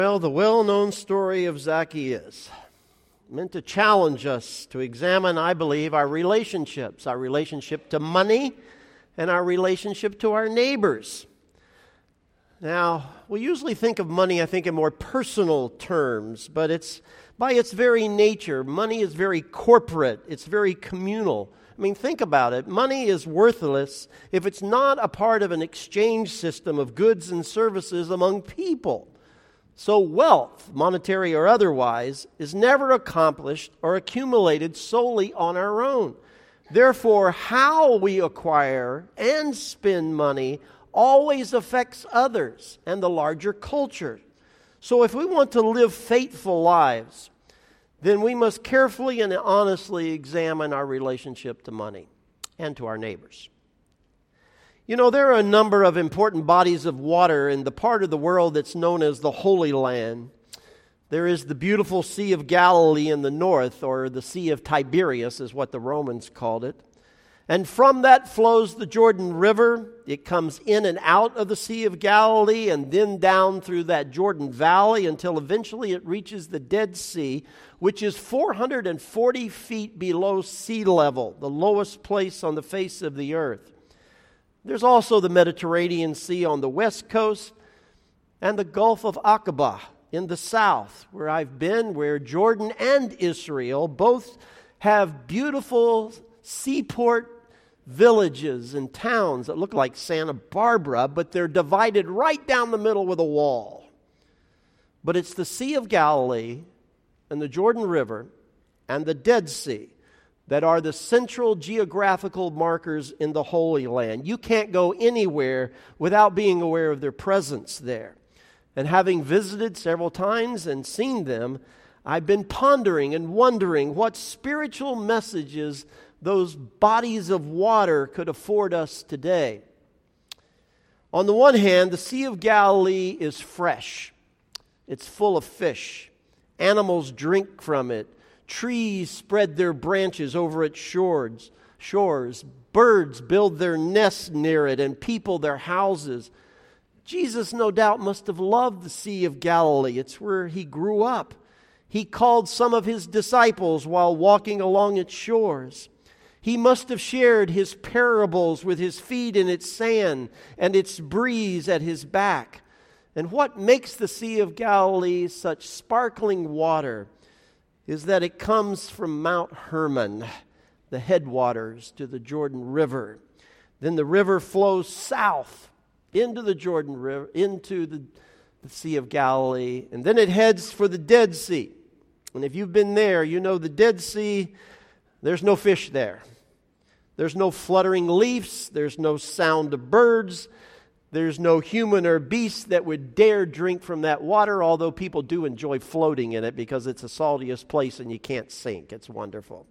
Well, the well-known story of Zacchaeus meant to challenge us to examine, I believe, our relationships, our relationship to money and our relationship to our neighbors. Now, we usually think of money, I think, in more personal terms, but it's by its very nature, money is very corporate, it's very communal. I mean, think about it. Money is worthless if it's not a part of an exchange system of goods and services among people. So wealth, monetary or otherwise, is never accomplished or accumulated solely on our own. Therefore, how we acquire and spend money always affects others and the larger culture. So if we want to live faithful lives, then we must carefully and honestly examine our relationship to money and to our neighbors. You know, there are a number of important bodies of water in the part of the world that's known as the Holy Land. There is the beautiful Sea of Galilee in the north, or the Sea of Tiberias is what the Romans called it. And from that flows the Jordan River. It comes in and out of the Sea of Galilee and then down through that Jordan Valley until eventually it reaches the Dead Sea, which is 440 feet below sea level, the lowest place on the face of the earth. There's also the Mediterranean Sea on the west coast and the Gulf of Aqaba in the south, where I've been, where Jordan and Israel both have beautiful seaport villages and towns that look like Santa Barbara, but they're divided right down the middle with a wall. But it's the Sea of Galilee and the Jordan River and the Dead Sea that are the central geographical markers in the Holy Land. You can't go anywhere without being aware of their presence there. And having visited several times and seen them, I've been pondering and wondering what spiritual messages those bodies of water could afford us today. On the one hand, the Sea of Galilee is fresh. It's full of fish. Animals drink from it. Trees spread their branches over its shores. Birds build their nests near it, and people their houses. Jesus, no doubt, must have loved the Sea of Galilee. It's where he grew up. He called some of his disciples while walking along its shores. He must have shared his parables with his feet in its sand and its breeze at his back. And what makes the Sea of Galilee such sparkling water is that it comes from Mount Hermon, the headwaters to the Jordan River. Then the river flows south into the Jordan River, into the Sea of Galilee, and then it heads for the Dead Sea. And if you've been there, you know the Dead Sea, there's no fish there. There's no fluttering leaves. There's no sound of birds. There's no human or beast that would dare drink from that water, although people do enjoy floating in it because it's the saltiest place and you can't sink. It's wonderful.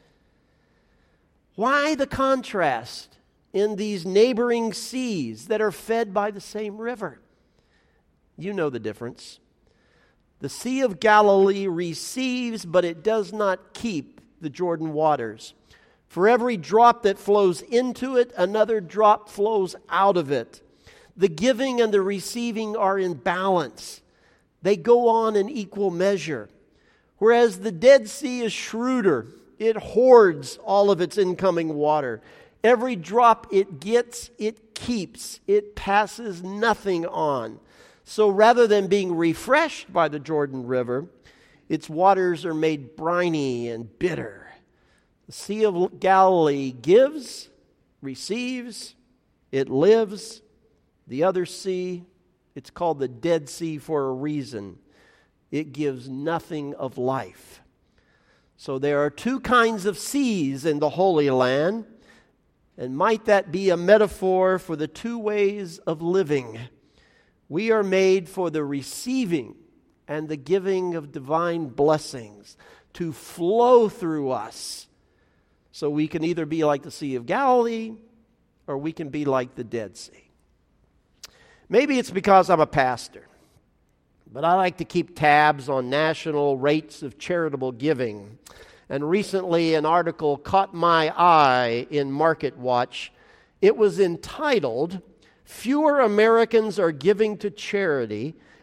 Why the contrast in these neighboring seas that are fed by the same river? You know the difference. The Sea of Galilee receives, but it does not keep the Jordan waters. For every drop that flows into it, another drop flows out of it. The giving and the receiving are in balance. They go on in equal measure. Whereas the Dead Sea is shrewder. It hoards all of its incoming water. Every drop it gets, it keeps. It passes nothing on. So rather than being refreshed by the Jordan River, its waters are made briny and bitter. The Sea of Galilee gives, receives, it lives. The other sea, it's called the Dead Sea for a reason. It gives nothing of life. So there are two kinds of seas in the Holy Land, and might that be a metaphor for the two ways of living? We are made for the receiving and the giving of divine blessings to flow through us. So we can either be like the Sea of Galilee or we can be like the Dead Sea. Maybe it's because I'm a pastor, but I like to keep tabs on national rates of charitable giving. And recently an article caught my eye in Market Watch. It was entitled, "Fewer Americans Are Giving to Charity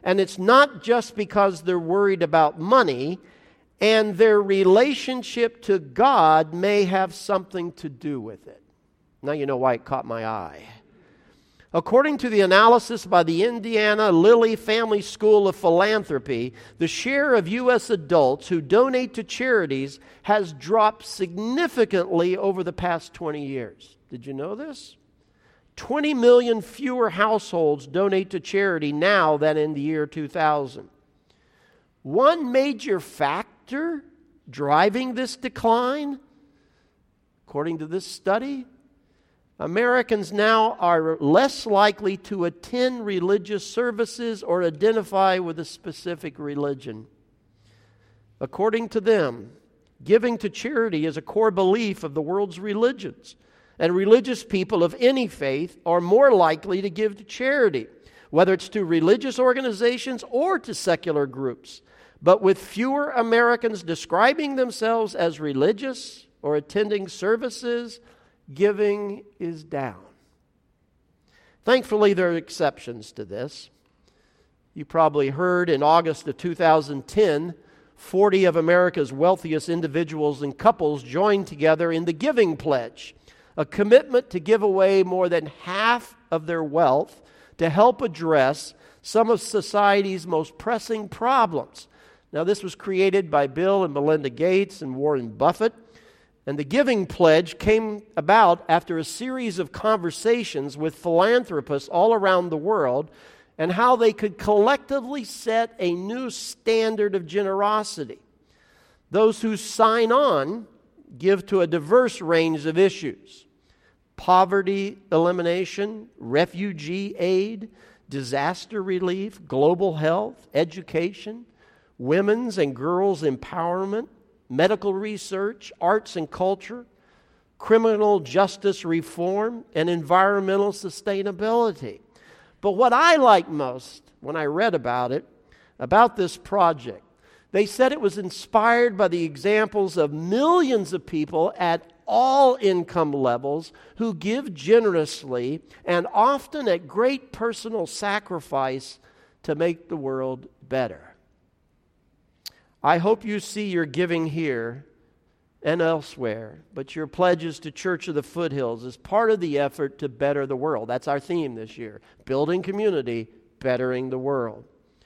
And it's not just because they're worried about money, and their relationship to God may have something to do with it. Now you know why it caught my eye. According to the analysis by the Indiana Lilly Family School of Philanthropy, the share of U.S. adults who donate to charities has dropped significantly over the past 20 years. Did you know this? 20 million fewer households donate to charity now than in the year 2000. One major factor driving this decline, according to this study, Americans now are less likely to attend religious services or identify with a specific religion. According to them, giving to charity is a core belief of the world's religions, and religious people of any faith are more likely to give to charity, whether it's to religious organizations or to secular groups. But with fewer Americans describing themselves as religious or attending services, giving is down. Thankfully, there are exceptions to this. You probably heard in August of 2010, 40 of America's wealthiest individuals and couples joined together in the Giving Pledge, a commitment to give away more than half of their wealth to help address some of society's most pressing problems. Now, this was created by Bill and Melinda Gates and Warren Buffett. And the Giving Pledge came about after a series of conversations with philanthropists all around the world and how they could collectively set a new standard of generosity. Those who sign on give to a diverse range of issues: poverty elimination, refugee aid, disaster relief, global health, education, women's and girls' empowerment, medical research, arts and culture, criminal justice reform, and environmental sustainability. But what I like most when I read about this project, they said it was inspired by the examples of millions of people at all income levels who give generously and often at great personal sacrifice to make the world better. I hope you see your giving here and elsewhere, but your pledges to Church of the Foothills is part of the effort to better the world. That's our theme this year: building community, bettering the world.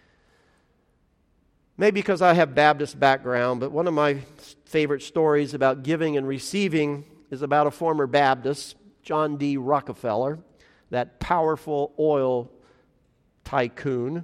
Maybe because I have Baptist background, but one of my favorite stories about giving and receiving is about a former Baptist, John D. Rockefeller, that powerful oil tycoon.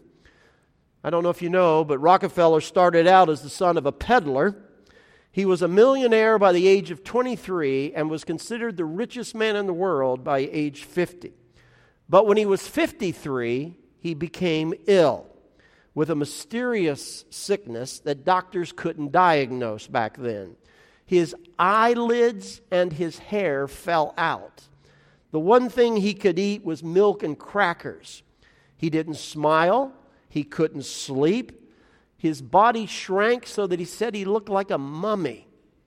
I don't know if you know, but Rockefeller started out as the son of a peddler. He was a millionaire by the age of 23 and was considered the richest man in the world by age 50. But when he was 53, he became ill with a mysterious sickness that doctors couldn't diagnose back then. His eyelids and his hair fell out. The one thing he could eat was milk and crackers. He didn't smile. He couldn't sleep. His body shrank so that he said he looked like a mummy.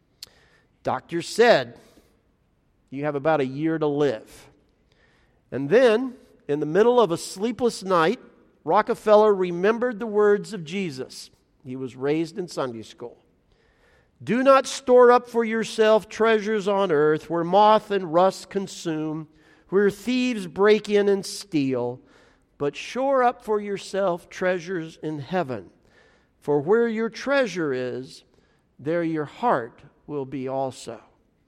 Doctors said, "You have about a year to live." And then, in the middle of a sleepless night, Rockefeller remembered the words of Jesus. He was raised in Sunday school. "Do not store up for yourself treasures on earth where moth and rust consume, where thieves break in and steal, but shore up for yourself treasures in heaven. For where your treasure is, there your heart will be also."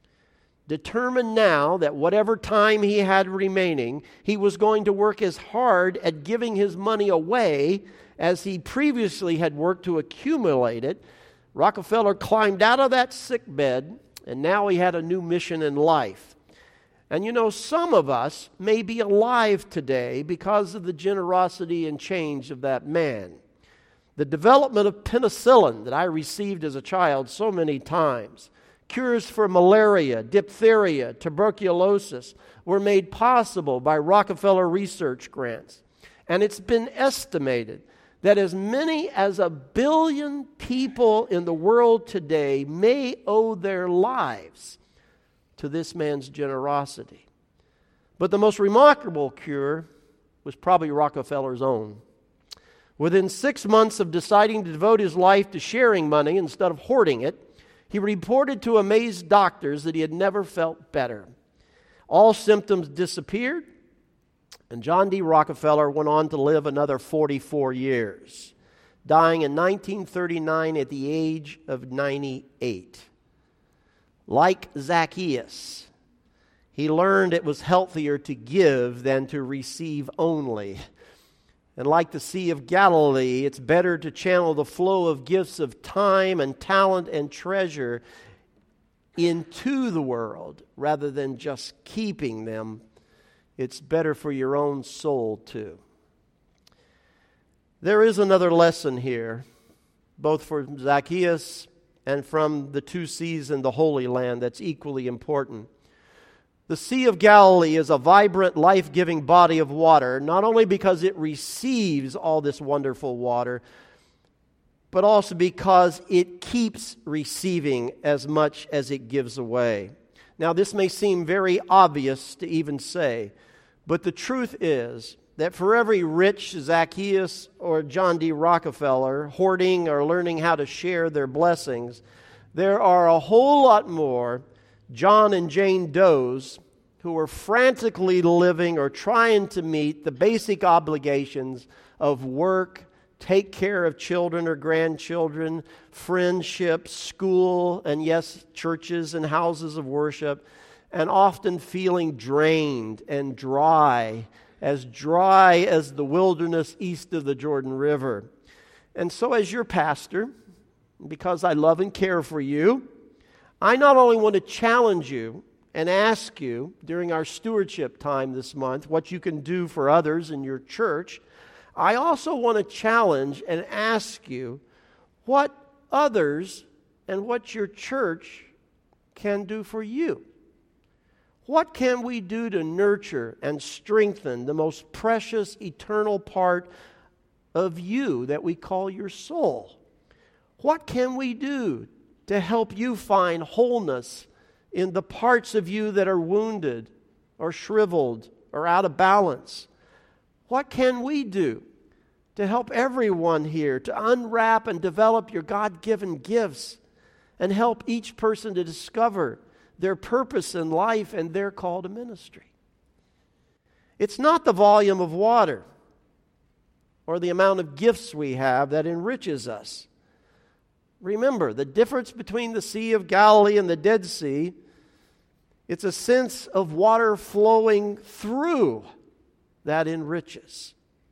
Determined now that whatever time he had remaining, he was going to work as hard at giving his money away as he previously had worked to accumulate it, Rockefeller climbed out of that sick bed, and now he had a new mission in life. And you know, some of us may be alive today because of the generosity and change of that man. The development of penicillin that I received as a child so many times, cures for malaria, diphtheria, tuberculosis, were made possible by Rockefeller research grants. And it's been estimated that as many as 1 billion people in the world today may owe their lives to this man's generosity. But the most remarkable cure was probably Rockefeller's own. Within 6 months of deciding to devote his life to sharing money instead of hoarding it, he reported to amazed doctors that he had never felt better. All symptoms disappeared, and John D. Rockefeller went on to live another 44 years, dying in 1939 at the age of 98. Like Zacchaeus, he learned it was healthier to give than to receive only. And like the Sea of Galilee, it's better to channel the flow of gifts of time and talent and treasure into the world rather than just keeping them. It's better for your own soul too. There is another lesson here, both for Zacchaeus and from the two seas in the Holy Land, that's equally important. The Sea of Galilee is a vibrant, life-giving body of water, not only because it receives all this wonderful water, but also because it keeps receiving as much as it gives away. Now, this may seem very obvious to even say, but the truth is that for every rich Zacchaeus or John D. Rockefeller hoarding or learning how to share their blessings, there are a whole lot more John and Jane Does who are frantically living or trying to meet the basic obligations of work, take care of children or grandchildren, friendships, school, and yes, churches and houses of worship, and often feeling drained and dry as the wilderness east of the Jordan River. And so as your pastor, because I love and care for you, I not only want to challenge you and ask you during our stewardship time this month what you can do for others in your church, I also want to challenge and ask you what others and what your church can do for you. What can we do to nurture and strengthen the most precious, eternal part of you that we call your soul? What can we do to help you find wholeness in the parts of you that are wounded or shriveled or out of balance? What can we do to help everyone here to unwrap and develop your God-given gifts and help each person to discover their purpose in life and their call to ministry? It's not the volume of water or the amount of gifts we have that enriches us. Remember, the difference between the Sea of Galilee and the Dead Sea, it's a sense of water flowing through that enriches.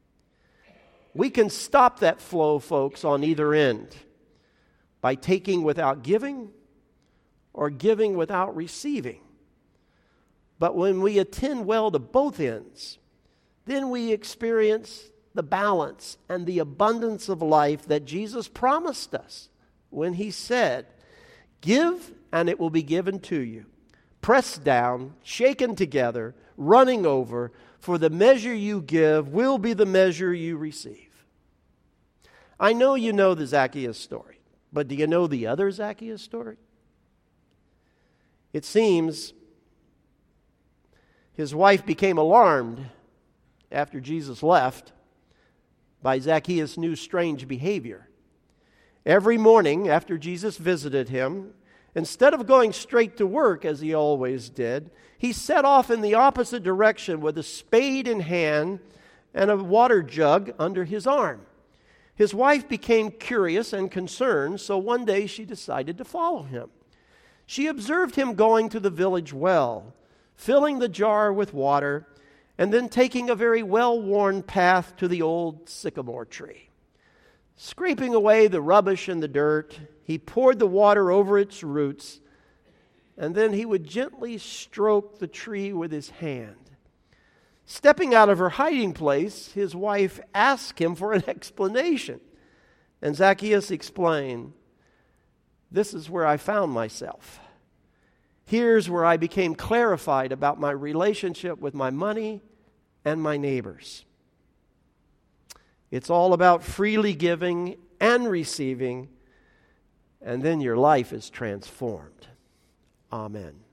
We can stop that flow, folks, on either end by taking without giving or giving without receiving. But when we attend well to both ends, then we experience the balance and the abundance of life that Jesus promised us when He said, "Give, and it will be given to you. Pressed down, shaken together, running over, for the measure you give will be the measure you receive." I know you know the Zacchaeus story, but do you know the other Zacchaeus story? It seems his wife became alarmed after Jesus left by Zacchaeus' new strange behavior. Every morning after Jesus visited him, instead of going straight to work as he always did, he set off in the opposite direction with a spade in hand and a water jug under his arm. His wife became curious and concerned, so one day she decided to follow him. She observed him going to the village well, filling the jar with water, and then taking a very well-worn path to the old sycamore tree. Scraping away the rubbish and the dirt, he poured the water over its roots, and then he would gently stroke the tree with his hand. Stepping out of her hiding place, his wife asked him for an explanation. And Zacchaeus explained, "This is where I found myself. Here's where I became clarified about my relationship with my money and my neighbors." It's all about freely giving and receiving, and then your life is transformed. Amen.